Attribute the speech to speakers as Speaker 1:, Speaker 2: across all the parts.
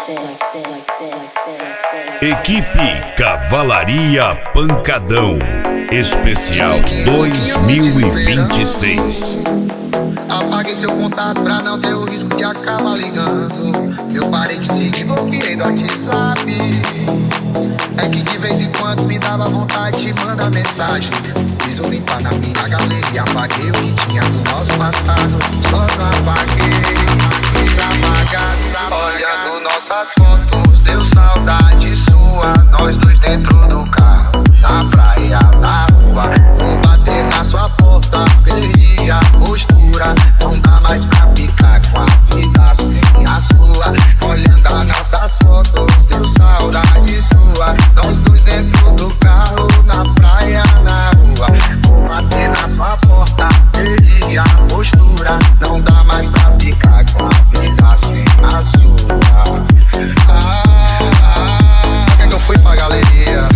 Speaker 1: Equipe Cavalaria Pancadão Especial 2026.
Speaker 2: Apaguei seu contato pra não ter o risco de acabar ligando. Eu parei de seguir, bloqueei do WhatsApp. É que de vez em quando me dava vontade de mandar mensagem. Fiz eu limpar na minha galeria, apaguei o que tinha do nosso passado. Só não apaguei, apagados. Olhando nossas fotos, deu saudade sua. Nós dois dentro do carro, na praia, na rua. Vou bater na sua porta, perdi a postura. Não dá mais pra ficar com a vida sem a sua. Olhando as nossas fotos, deu saudade sua. Nós dois dentro do carro, na praia, na rua. Vou bater na sua porta, perdi a postura. Não dá mais pra ficar com a vida sem a sua. Que eu fui pra galeria.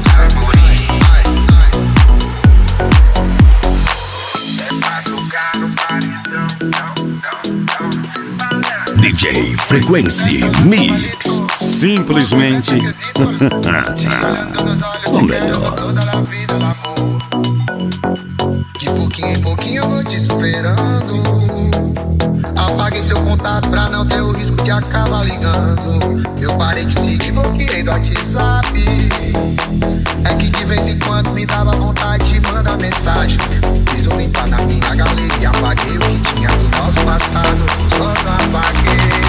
Speaker 1: DJ Frequência Mix. Simplesmente o melhor.
Speaker 2: De pouquinho em pouquinho eu vou te superando. Apaguei seu contato pra não ter o risco de acabar ligando. Eu parei de seguir, bloqueei do WhatsApp. É que de vez em quando me dava vontade de mandar mensagem. Fiz eu limpar na minha galeria, apaguei o que tinha do nosso passado. Só não apaguei.